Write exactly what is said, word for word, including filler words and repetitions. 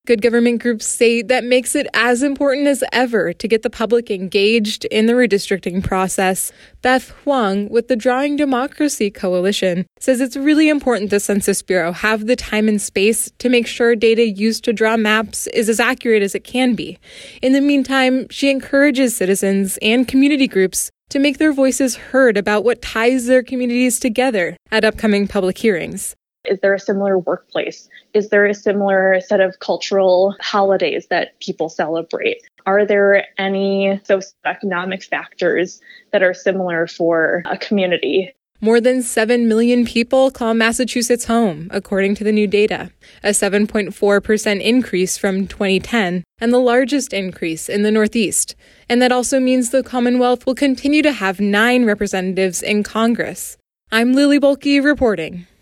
Good government groups say that makes it as important as ever to get the public engaged in the redistricting process. Beth Huang with the Drawing Democracy Coalition says it's really important the Census Bureau have the time and space to make sure data used to draw maps is as accurate as it can be. In the meantime, she encourages citizens and community groups to make their voices heard about what ties their communities together at upcoming public hearings. Is there a similar workplace? Is there a similar set of cultural holidays that people celebrate? Are there any socioeconomic factors that are similar for a community? More than seven million people call Massachusetts home, according to the new data, a seven point four percent increase from twenty ten, and the largest increase in the Northeast. And that also means the Commonwealth will continue to have nine representatives in Congress. I'm Lily Bolke reporting.